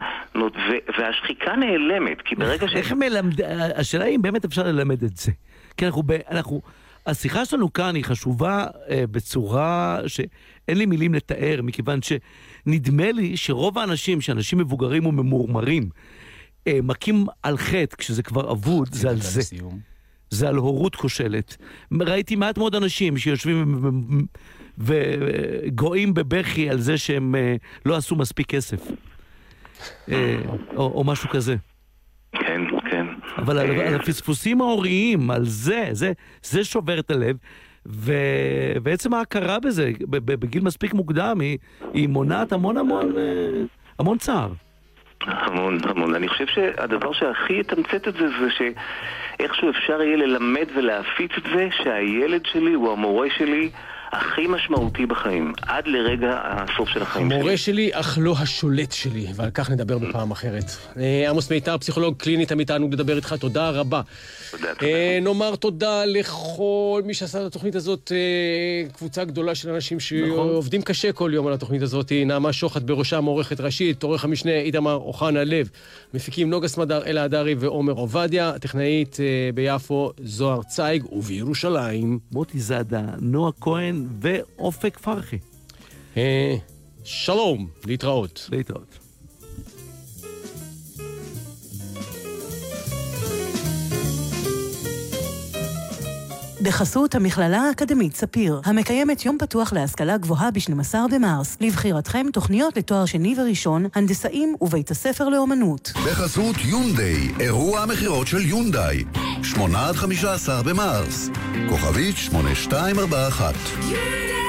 והשחיקה נעלמת, כי ברגע ש... איך מלמד... השאלה היא אם באמת אפשר ללמד את זה. כי אנחנו... אנחנו... השיחה שלנו כאן היא חשובה אה, בצורה שאין לי מילים לתאר, מכיוון שנדמה לי שרוב האנשים, שאנשים מבוגרים וממורמרים, אה, מקים על חטא כשזה כבר אבוד, זה על זה. זה על הורות כושלת. ראיתי מעט מאוד אנשים שיושבים וגועים בבכי על זה שהם לא עשו מספיק כסף. או, או משהו כזה. כן, כן. אבל על, על הפספוסים ההוריים, על זה, זה, זה שובר את הלב, ובעצם ההכרה בזה, בגיל מספיק מוקדם, היא, היא מונעת המון המון, המון צער. המון, המון. אני חושב שהדבר שהכי יתמצת את זה, זה שאיכשהו אפשר יהיה ללמד ולהפיץ את זה, שהילד שלי הוא המורה שלי הכי משמעותי בחיים, עד לרגע הסוף של החיים שלי. המורה שלי, אך לא השולט שלי, ועל כך נדבר בפעם אחרת. עמוס מיתר, פסיכולוג קליני, תמיד תענוג לדבר איתך, תודה רבה. תודה, תודה. נאמר תודה לכל מי שעשה את התוכנית הזאת, קבוצה גדולה של אנשים שעובדים קשה כל יום על התוכנית הזאת. נעמה שוחט בראשה, מעורכת ראשית, עורך המשנה איתמר אוחנה לב, מפיקים נוגה סמדר, אלה הדרי ועומר עובדיה, הטכנאית ביפו זוהר צייג, ובירושלים מוטי זאדה, נועה כהן ואופק פרחי. שלום, להתראות. להתראות. בחסות המכללה האקדמית ספיר, המקיימת יום פתוח להשכלה גבוהה ב-שנים עשר במרס. לבחירתכם תוכניות לתואר שני וראשון, הנדסאים ובית הספר לאומנות. בחסות יונדאי, אירוע המחירות של יונדאי, שמונה עד חמישה עשר במרס. כוכבית שמונה שתיים ארבע אחת.